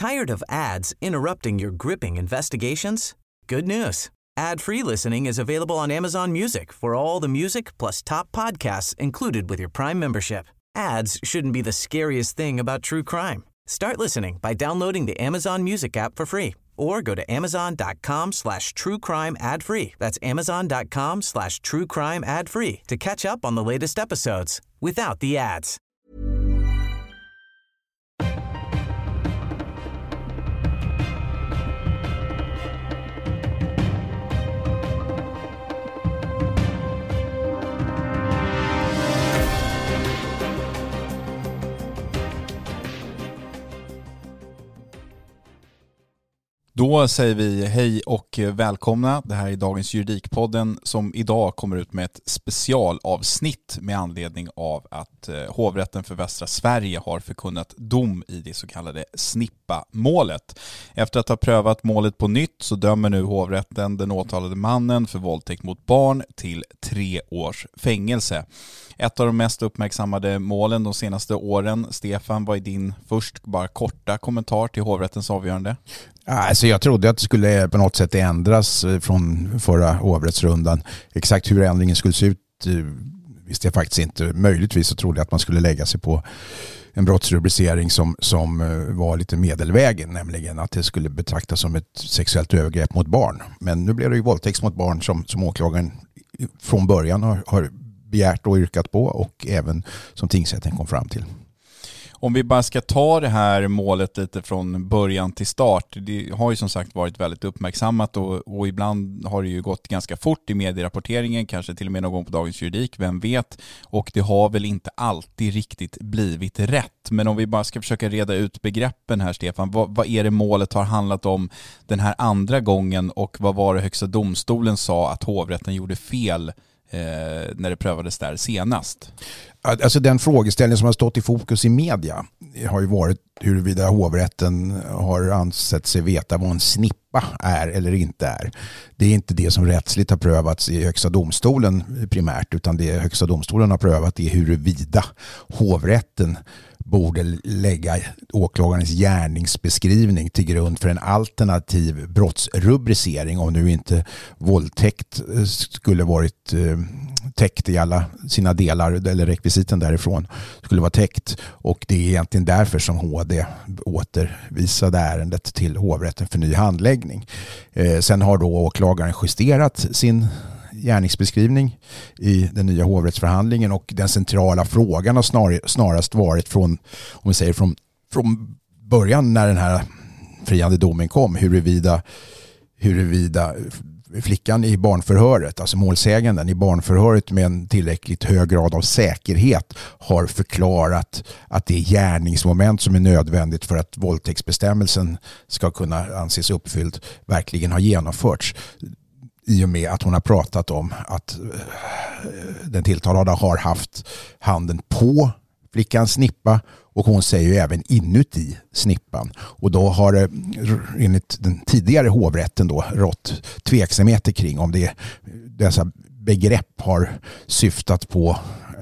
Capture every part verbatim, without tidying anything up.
Tired of ads interrupting your gripping investigations? Good news. Ad-free listening is available on Amazon Music for all the music plus top podcasts included with your Prime membership. Ads shouldn't be the scariest thing about true crime. Start listening by downloading the Amazon Music app for free or go to amazon.com slash true crime ad free. That's amazon.com slash true crime ad free to catch up on the latest episodes without the ads. Då säger vi hej och välkomna. Det här är dagens Juridikpodden som idag kommer ut med ett specialavsnitt med anledning av att hovrätten för Västra Sverige har förkunnat dom i det så kallade Snippa-målet. Efter att ha prövat målet på nytt så dömer nu hovrätten den åtalade mannen för våldtäkt mot barn till tre års fängelse. Ett av de mest uppmärksammade målen de senaste åren. Stefan, vad är din först bara korta kommentar till hovrättens avgörande? Alltså jag trodde att det skulle på något sätt ändras från förra hovrättsrundan. Exakt hur ändringen skulle se ut visste jag faktiskt inte. Möjligtvis så trodde jag att man skulle lägga sig på en brottsrubricering som, som var lite medelvägen, nämligen att det skulle betraktas som ett sexuellt övergrepp mot barn. Men nu blev det ju våldtäkt mot barn som, som åklagaren från början har, har begärt och yrkat på och även som tingsrätten kom fram till. Om vi bara ska ta det här målet lite från början till start. Det har ju som sagt varit väldigt uppmärksammat och, och ibland har det ju gått ganska fort i medierapporteringen, kanske till och med någon gång på Dagens Juridik, vem vet. Och det har väl inte alltid riktigt blivit rätt. Men om vi bara ska försöka reda ut begreppen här, Stefan. Vad, vad är det målet har handlat om den här andra gången och vad var det Högsta domstolen sa att hovrätten gjorde fel när det prövades där senast? Alltså den frågeställning som har stått i fokus i media har ju varit huruvida hovrätten har ansett sig veta vad en snippa är eller inte är. Det är inte det som rättsligt har prövats i Högsta domstolen primärt, utan det Högsta domstolen har prövat är huruvida hovrätten borde lägga åklagarens gärningsbeskrivning till grund för en alternativ brottsrubricering om nu inte våldtäkt skulle varit eh, täckt i alla sina delar eller rekvisiten därifrån skulle vara täckt, och det är egentligen därför som H D återvisade ärendet till hovrätten för ny handläggning. Eh, sen har då åklagaren justerat sin gärningsbeskrivning i den nya hovrättsförhandlingen, och den centrala frågan har snar, snarast varit från, om vi säger från, från början när den här friande domen kom, huruvida, huruvida flickan i barnförhöret, alltså målsäganden i barnförhöret med en tillräckligt hög grad av säkerhet har förklarat att det gärningsmoment som är nödvändigt för att våldtäktsbestämmelsen ska kunna anses uppfylld verkligen har genomförts, i och med att hon har pratat om att den tilltalade har haft handen på flickans snippa, och hon säger ju även inuti snippan. Och då har det enligt den tidigare hovrätten då rått tveksamheter kring om det, dessa begrepp har syftat på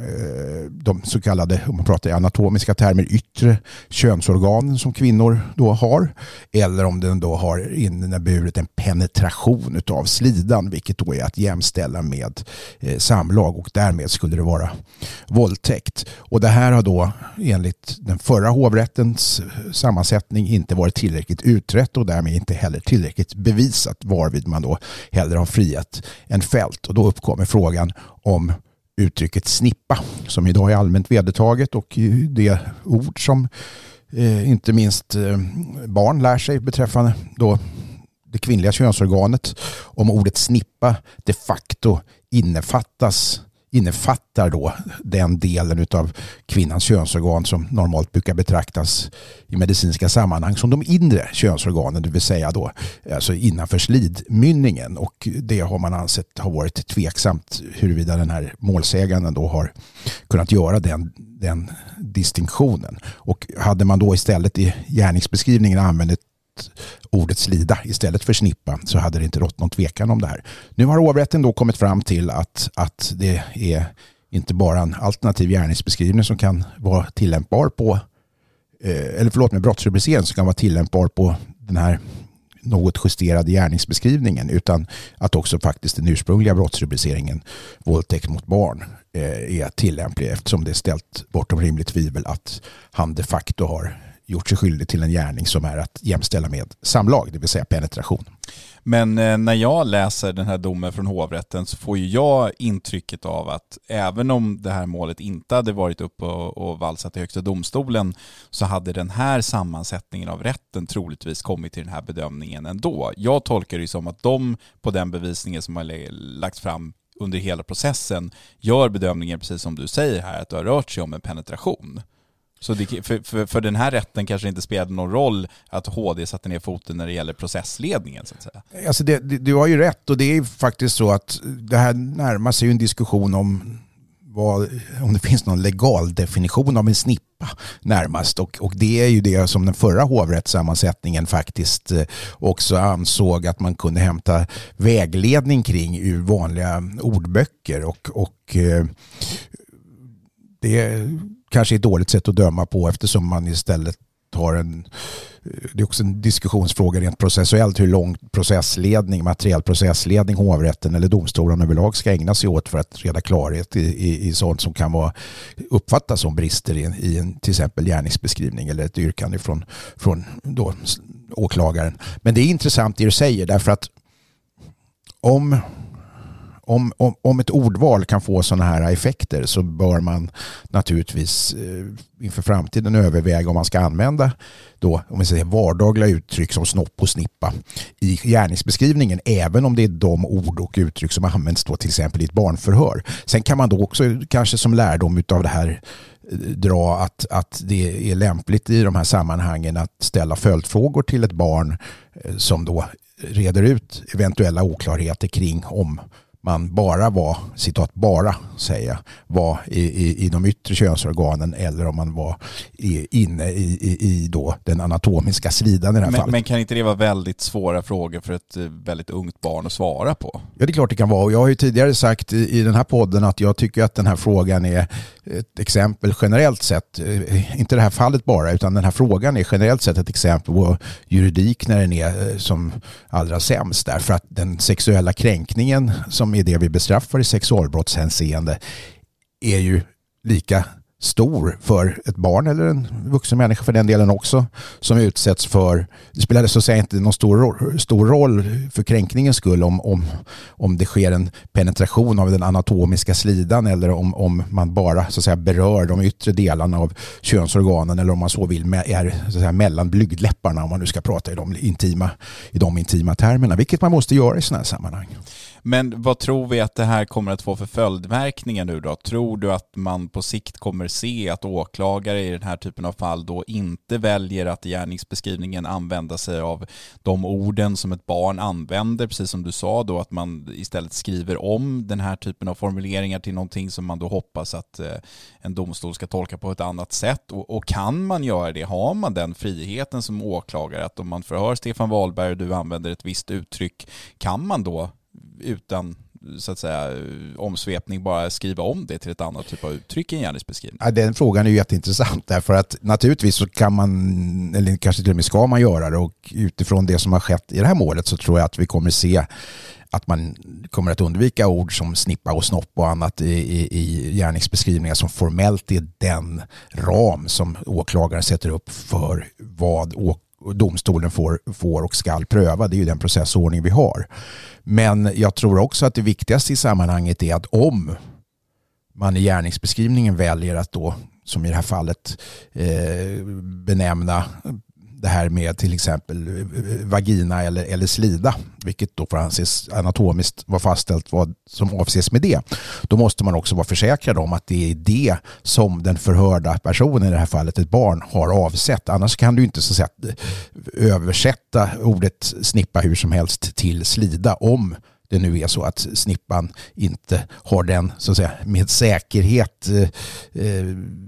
de så kallade, om man pratar i anatomiska termer, yttre könsorganen som kvinnor då har, eller om den då har inneburit en penetration utav slidan, vilket då är att jämställa med eh, samlag, och därmed skulle det vara våldtäkt. Och det här har då enligt den förra hovrättens sammansättning inte varit tillräckligt utrett och därmed inte heller tillräckligt bevisat, varvid man då hellre har friat än fällt. Och då uppkommer frågan om uttrycket snippa, som idag är allmänt vedertaget och det ord som eh, inte minst eh, barn lär sig beträffande då det kvinnliga könsorganet, om ordet snippa de facto innefattas innefattar då den delen av kvinnans könsorgan som normalt brukar betraktas i medicinska sammanhang som de inre könsorganen, det vill säga då alltså innanför slidmynningen, och det har man ansett har varit tveksamt huruvida den här målsäganden då har kunnat göra den, den distinktionen. Och hade man då istället i gärningsbeskrivningen använt ordet slida istället för snippa, så hade det inte rått någon tvekan om det här. Nu har hovrätten då kommit fram till att, att det är inte bara en alternativ gärningsbeskrivning som kan vara tillämpbar på eller förlåt med brottsrubriceringen som kan vara tillämpbar på den här något justerade gärningsbeskrivningen, utan att också faktiskt den ursprungliga brottsrubriceringen våldtäkt mot barn är tillämplig, eftersom det är ställt bortom rimligt tvivel att han de facto har gjort sig skyldig till en gärning som är att jämställa med samlag, det vill säga penetration. Men när jag läser den här domen från hovrätten så får ju jag intrycket av att även om det här målet inte hade varit uppe och, och valsat i högsta domstolen så hade den här sammansättningen av rätten troligtvis kommit till den här bedömningen ändå. Jag tolkar det som att de på den bevisningen som har lagts fram under hela processen gör bedömningen precis som du säger här, att det har rört sig om en penetration. Så det, för, för, för den här rätten kanske inte spelade någon roll att H D satte ner foten när det gäller processledningen så att säga. Alltså det, det, du har ju rätt, och det är faktiskt så att det här närmar sig en diskussion om vad, om det finns någon legal definition av en snippa närmast, och, och det är ju det som den förra hovrättssammansättningen faktiskt också ansåg att man kunde hämta vägledning kring ur vanliga ordböcker, och, och det är kanske ett dåligt sätt att döma på, eftersom man istället har en, det är också en diskussionsfråga rent processuellt hur lång processledning, materiell processledning hovrätten eller domstolen överlag ska ägna sig åt för att reda klarhet i, i, i sånt som kan vara, uppfattas som brister i en, i en till exempel gärningsbeskrivning eller ett yrkande från, från då, åklagaren. Men det är intressant det du säger, därför att om Om, om, om ett ordval kan få sådana här effekter så bör man naturligtvis eh, inför framtiden överväga om man ska använda då, om vi säger vardagliga uttryck som snopp och snippa i gärningsbeskrivningen, även om det är de ord och uttryck som används då till exempel i ett barnförhör. Sen kan man då också kanske som lärdom av det här dra att, att det är lämpligt i de här sammanhangen att ställa följdfrågor till ett barn eh, som då reder ut eventuella oklarheter kring om man bara var, citat bara säga, var i, i, i de yttre könsorganen eller om man var i, inne i, i, i då den anatomiska slidan i det här men, fallet. Men kan inte det vara väldigt svåra frågor för ett väldigt ungt barn att svara på? Ja, det är klart det kan vara. Och jag har ju tidigare sagt i, i den här podden att jag tycker att den här frågan är ett exempel generellt sett, inte det här fallet bara, utan den här frågan är generellt sett ett exempel på juridik när den är som allra sämst, därför att den sexuella kränkningen som är det vi bestraffar i sexualbrottshänseende är ju lika stor för ett barn eller en vuxen människa för den delen också, som utsätts för, det spelar så att säga inte någon stor, stor roll för kränkningens skull om, om, om det sker en penetration av den anatomiska slidan eller om, om man bara så att säga berör de yttre delarna av könsorganen, eller om man så vill är så att säga mellan blygdläpparna, om man nu ska prata i de intima, i de intima termerna, vilket man måste göra i sådana här sammanhang. Men vad tror vi att det här kommer att få för följdverkningar nu då? Tror du att man på sikt kommer se att åklagare i den här typen av fall då inte väljer att i gärningsbeskrivningen använda sig av de orden som ett barn använder, precis som du sa då, att man istället skriver om den här typen av formuleringar till någonting som man då hoppas att eh, en domstol ska tolka på ett annat sätt? Och, och kan man göra det? Har man den friheten som åklagare att om man förhör Stefan Wahlberg och du använder ett visst uttryck, kan man då utan så att säga omsvepning bara skriva om det till ett annat typ av uttryck i en gärningsbeskrivning? Ja, den frågan är ju jätteintressant, därför att naturligtvis så kan man, eller kanske till och med ska man göra det, och utifrån det som har skett i det här målet så tror jag att vi kommer se att man kommer att undvika ord som snippa och snopp och annat i, i, i gärningsbeskrivningar som formellt är den ram som åklagaren sätter upp för vad åklagaren domstolen får, får och ska pröva. Det är ju den processordning vi har. Men jag tror också att det viktigaste i sammanhanget är att om man i gärningsbeskrivningen väljer att då, som i det här fallet, eh, benämna det här med till exempel vagina eller, eller slida, vilket då får anses anatomiskt vara fastställt vad som avses med det. Då måste man också vara försäkrad om att det är det som den förhörda personen, i det här fallet ett barn, har avsett. Annars kan du inte så att säga översätta ordet snippa hur som helst till slida, om det nu är så att snippan inte har den så att säga med säkerhet eh,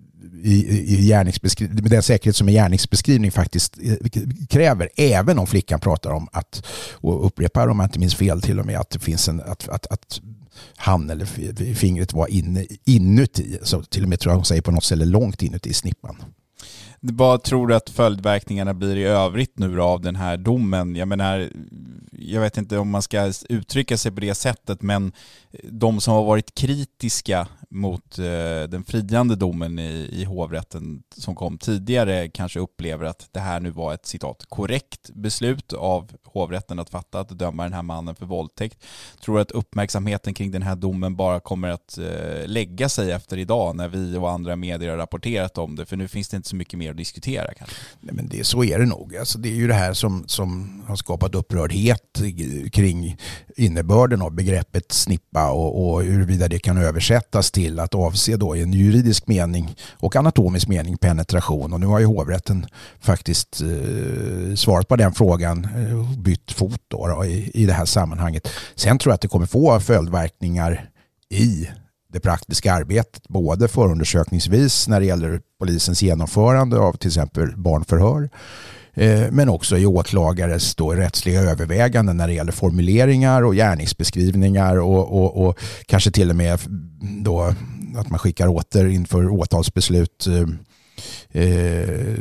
I, i gärningsbeskrivning, med den säkerhet som en gärningsbeskrivning faktiskt kräver, även om flickan pratar om att, och upprepar om man inte minns fel till och med, att det finns en, att, att, att han eller fingret var inne, inuti, så till och med tror jag hon säger på något ställe långt inuti snippan. Vad tror du att följdverkningarna blir i övrigt nu då av den här domen? Jag menar, jag vet inte om man ska uttrycka sig på det sättet, men de som har varit kritiska mot eh, den friande domen i, i hovrätten som kom tidigare kanske upplever att det här nu var ett citat korrekt beslut av hovrätten att fatta, att döma den här mannen för våldtäkt. Tror du att uppmärksamheten kring den här domen bara kommer att eh, lägga sig efter idag när vi och andra medier har rapporterat om det? För nu finns det inte så mycket mer att diskutera kanske. Nej, men det, så är det nog. Alltså, det är ju det här som, som har skapat upprördhet kring innebörden av begreppet snippa och, och huruvida det kan översättas till att avse då i en juridisk mening och anatomisk mening penetration. Och nu har ju hovrätten faktiskt eh, svarat på den frågan, eh, bytt fot då, då i, i det här sammanhanget. Sen tror jag att det kommer få följdverkningar i det praktiska arbetet, både förundersökningsvis när det gäller polisens genomförande av till exempel barnförhör, eh, men också i åklagares då rättsliga överväganden när det gäller formuleringar och gärningsbeskrivningar och, och, och kanske till och med då att man skickar åter inför åtalsbeslut eh, eh,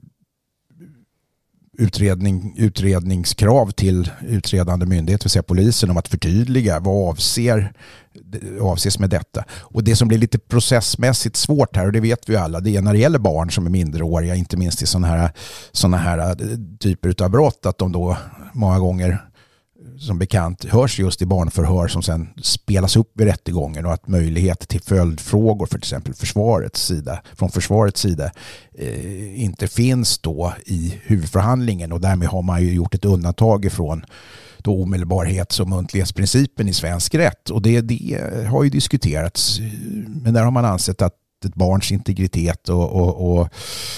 Utredning, utredningskrav till utredande myndighet, vill säga polisen, om att förtydliga vad avser, avses med detta. Och det som blir lite processmässigt svårt här, och det vet vi alla, det är när det gäller barn som är minderåriga, inte minst i sådana här, såna här typer av brott, att de då många gånger som bekant hörs just i barnförhör som sen spelas upp vid rättegången, och att möjlighet till följdfrågor för till exempel försvarets sida, från försvarets sida eh, inte finns då i huvudförhandlingen, och därmed har man ju gjort ett undantag ifrån då omedelbarhets- och muntlighetsprincipen i svensk rätt, och det, det har ju diskuterats, men där har man ansett att ett barns integritet och, och, och,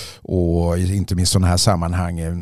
och inte minst sådana här sammanhang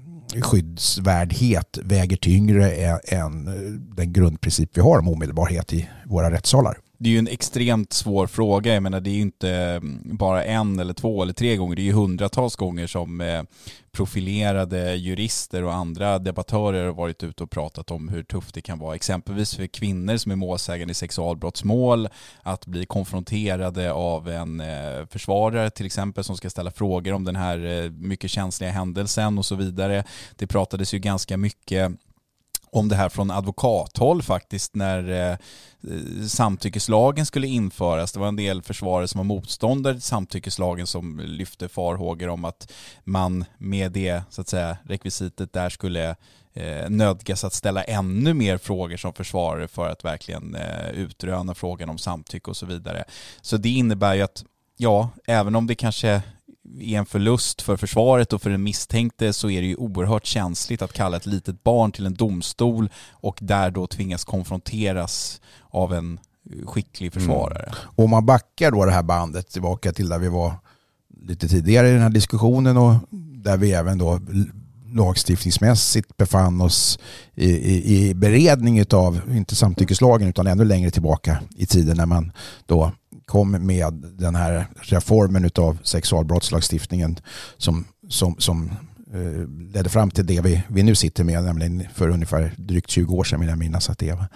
skyddsvärdhet väger tyngre än den grundprincip vi har om omedelbarhet i våra rättssalar. Det är ju en extremt svår fråga. Jag menar, det är ju inte bara en eller två eller tre gånger. Det är ju hundratals gånger som profilerade jurister och andra debattörer har varit ute och pratat om hur tufft det kan vara. Exempelvis för kvinnor som är målsägande i sexualbrottsmål att bli konfronterade av en försvarare till exempel som ska ställa frågor om den här mycket känsliga händelsen och så vidare. Det pratades ju ganska mycket om det här från advokathåll faktiskt när eh, samtyckeslagen skulle införas. Det var en del försvarare som var motståndare till samtyckeslagen som lyfte farhågor om att man med det så att säga rekvisitet där skulle eh, nödgas att ställa ännu mer frågor som försvarare för att verkligen eh, utröna frågan om samtycke och så vidare. Så det innebär ju att ja, även om det kanske är en förlust för försvaret och för den misstänkte, så är det ju oerhört känsligt att kalla ett litet barn till en domstol och där då tvingas konfronteras av en skicklig försvarare. Mm. Och om man backar då det här bandet tillbaka till där vi var lite tidigare i den här diskussionen, och där vi även då lagstiftningsmässigt befann oss i, i, i beredning av, inte samtyckeslagen utan ännu längre tillbaka i tiden när man då kom med den här reformen av sexualbrottslagstiftningen som, som, som eh, ledde fram till det vi, vi nu sitter med, nämligen för ungefär drygt tjugo år sedan vill jag minnas att det var.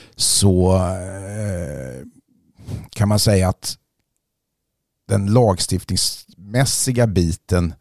Så eh, kan man säga att den lagstiftningsmässiga biten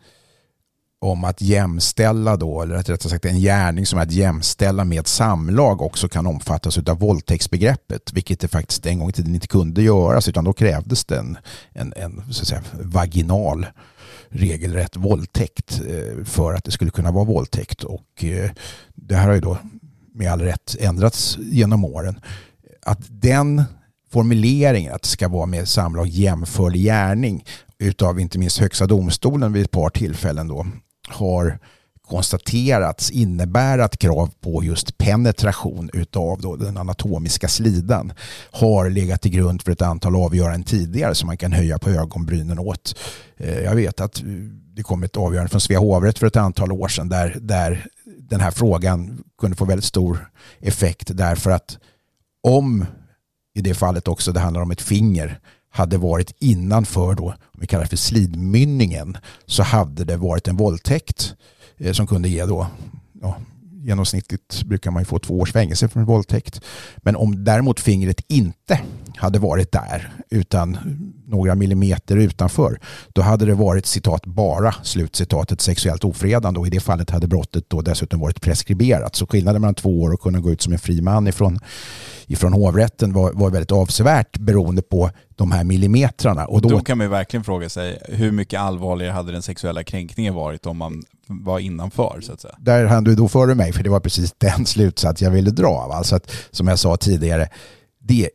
om att jämställa då, eller rättare sagt en gärning som är att jämställa med samlag också kan omfattas av våldtäktsbegreppet, vilket det faktiskt en gång i tiden inte kunde göras, utan då krävdes det en, en, en så att säga, vaginal regelrätt våldtäkt för att det skulle kunna vara våldtäkt, och det här har ju då med all rätt ändrats genom åren. Att den formuleringen att det ska vara med samlag jämförlig gärning utav inte minst Högsta domstolen vid ett par tillfällen då har konstaterats innebär att krav på just penetration utav då den anatomiska slidan har legat till grund för ett antal avgöranden tidigare som man kan höja på ögonbrynen åt. Jag vet att det kom ett avgörande från Svea hovrätt för ett antal år sedan där, där den här frågan kunde få väldigt stor effekt, därför att om i det fallet också det handlar om ett finger hade varit innanför då, om vi kallar det för slidmynningen, så hade det varit en våldtäkt eh, som kunde ge då ja, genomsnittligt brukar man ju få två års fängelse för en våldtäkt. Men om däremot fingret inte hade varit där utan några millimeter utanför, då hade det varit citat bara slutcitatet sexuellt ofredande, och i det fallet hade brottet då dessutom varit preskriberat. Så skillnaden mellan två år och kunna gå ut som en fri man ifrån, ifrån hovrätten var, var väldigt avsevärt beroende på de här millimetrarna. Och då, då kan man ju verkligen fråga sig hur mycket allvarligare hade den sexuella kränkningen varit om man var innanför, så att säga. Där hann du då före mig, för det var precis den slutsats jag ville dra. Alltså att, som jag sa tidigare, det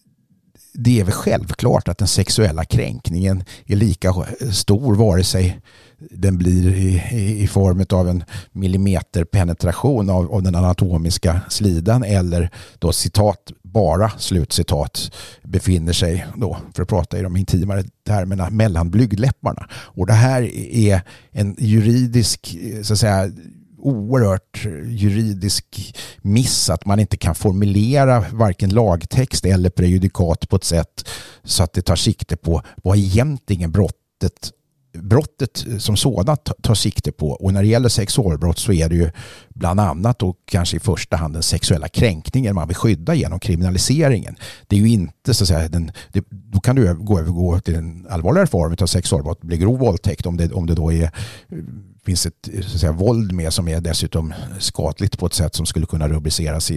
Det är väl självklart att den sexuella kränkningen är lika stor vare sig den blir i, i, i form av en millimeter penetration av, av den anatomiska slidan eller då citat bara slutcitat befinner sig då, för att prata i de intimare termerna, mellan blygdläpparna. Och det här är en juridisk, så att säga, oerhört juridisk miss att man inte kan formulera varken lagtext eller prejudikat på ett sätt så att det tar sikte på vad egentligen brottet brottet som sådant tar sikte på. Och när det gäller sexualbrott så är det ju bland annat och kanske i första hand den sexuella kränkningen man vill skydda genom kriminaliseringen. Det är ju inte så att säga den, det, då kan du gå övergå till en allvarligare form av sexualbrott, blir grov våldtäkt om det, om det då är finns ett så att säga, våld med som är dessutom skadligt på ett sätt som skulle kunna rubriceras i,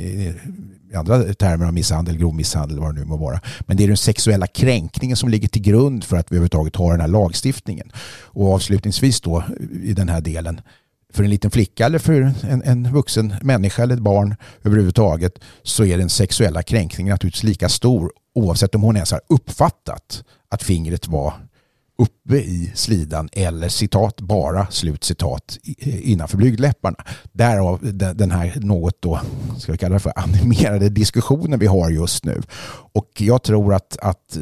i andra termer av misshandel, grov misshandel, vad det nu må vara. Men det är den sexuella kränkningen som ligger till grund för att vi överhuvudtaget har den här lagstiftningen. Och avslutningsvis då i den här delen, för en liten flicka eller för en, en vuxen människa eller ett barn överhuvudtaget, så är den sexuella kränkningen naturligtvis lika stor oavsett om hon ens har uppfattat att fingret var uppe i slidan eller citat bara slutcitat innanför blygdläpparna. Därav den här något då, ska vi kalla det för animerade diskussionen vi har just nu. Och jag tror att, att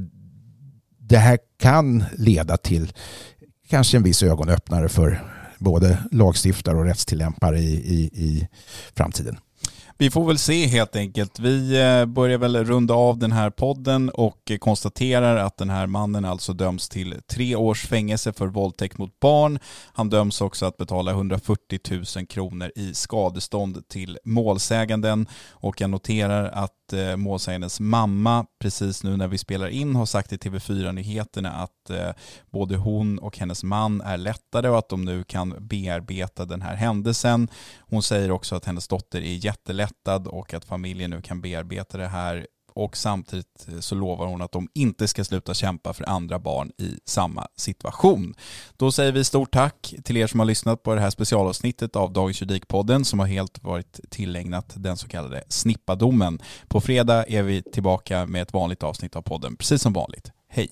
det här kan leda till kanske en viss ögonöppnare för både lagstiftare och rättstillämpare i, i, i framtiden. Vi får väl se helt enkelt. Vi börjar väl runda av den här podden och konstaterar att den här mannen alltså döms till tre års fängelse för våldtäkt mot barn. Han döms också att betala hundrafyrtio tusen kronor i skadestånd till målsäganden, och jag noterar att målsägandens mamma precis nu när vi spelar in har sagt i T V fyra-nyheterna att eh, både hon och hennes man är lättade och att de nu kan bearbeta den här händelsen. Hon säger också att hennes dotter är jättelättad och att familjen nu kan bearbeta det här, och samtidigt så lovar hon att de inte ska sluta kämpa för andra barn i samma situation. Då säger vi stort tack till er som har lyssnat på det här specialavsnittet av Dagens Juridikpodden som har helt varit tillägnat den så kallade snippadomen. På fredag är vi tillbaka med ett vanligt avsnitt av podden, precis som vanligt. Hej!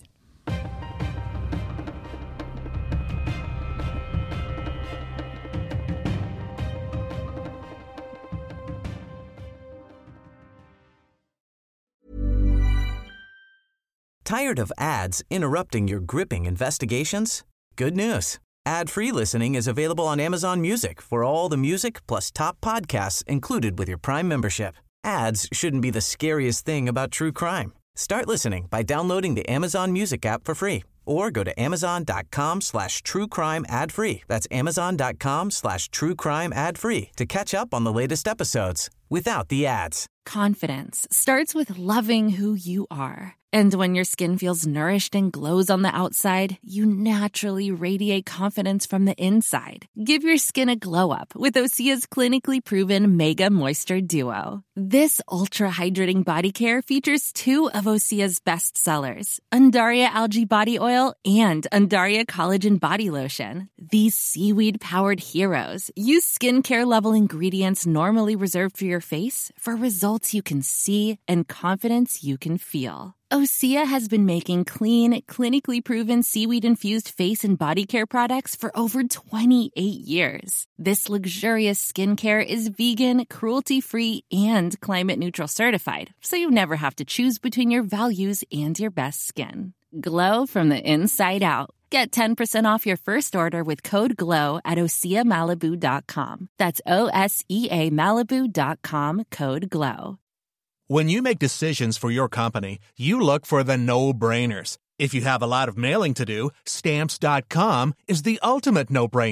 Tired of ads interrupting your gripping investigations? Good news. Ad-free listening is available on Amazon Music for all the music plus top podcasts included with your Prime membership. Ads shouldn't be the scariest thing about true crime. Start listening by downloading the Amazon Music app for free or go to amazon.com slash true crime ad free. That's amazon.com slash true crime ad free to catch up on the latest episodes without the ads. Confidence starts with loving who you are. And when your skin feels nourished and glows on the outside, you naturally radiate confidence from the inside. Give your skin a glow up with Osea's clinically proven Mega Moisture Duo. This ultra-hydrating body care features two of Osea's best sellers, Undaria Algae Body Oil and Undaria Collagen Body Lotion. These seaweed-powered heroes use skincare-level ingredients normally reserved for your face for results you can see and confidence you can feel. Osea has been making clean, clinically proven seaweed-infused face and body care products for over twenty-eight years. This luxurious skincare is vegan, cruelty-free, and climate-neutral certified, so you never have to choose between your values and your best skin. Glow from the inside out. Get ten percent off your first order with code GLOW at osea malibu dot com. That's O S E A Malibu dot com, code GLOW. When you make decisions for your company, you look for the no-brainers. If you have a lot of mailing to do, stamps dot com is the ultimate no-brainer.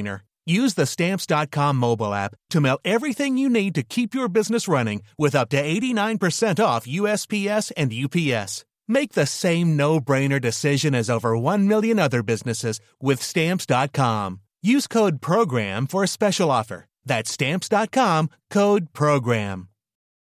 Use the Stamps dot com mobile app to mail everything you need to keep your business running with up to eighty-nine percent off U S P S and U P S. Make the same no-brainer decision as over one million other businesses with Stamps dot com. Use code PROGRAM for a special offer. That's Stamps dot com, code PROGRAM.